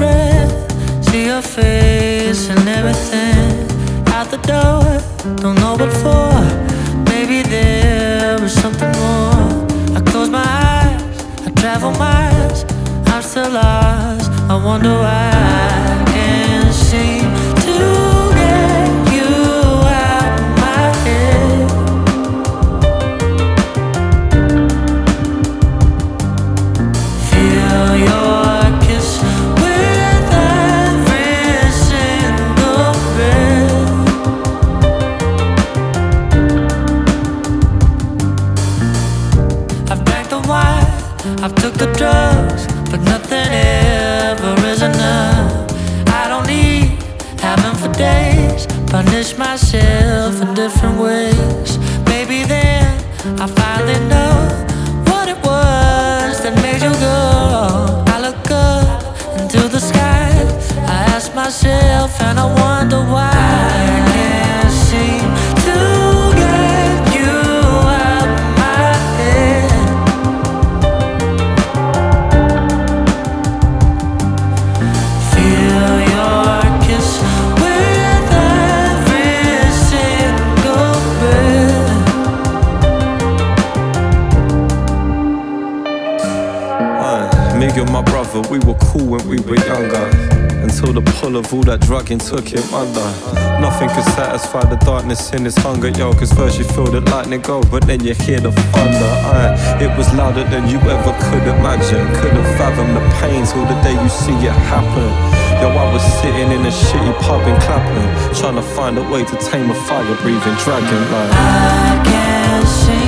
breath, see your face and everything. Out the door, don't know what for. Maybe there was something more. I close my eyes, I travel miles, I'm still lost. I wonder why I can't seem to get you out of my head. Feel your kiss with every single breath. I've drank the wine, I've took the drugs, but nothing ever is enough. I don't need having for days, punish myself in different ways. Maybe then I finally know what it was that made you go. I look up into the sky, I ask myself and I wonder why I can't seem to get you out of my head. Feel your kiss with every single breath. Me and my brother, we were cool when we were younger, until the pull of all that drugging took him under. Nothing could satisfy the darkness in his hunger, yo. Cause first you feel the lightning go, but then you hear the thunder. It was louder than you ever could imagine. Couldn't fathom the pain till the day you see it happen. Yo, I was sitting in a shitty pub in Clapham, trying to find a way to tame a fire-breathing dragon like I can't see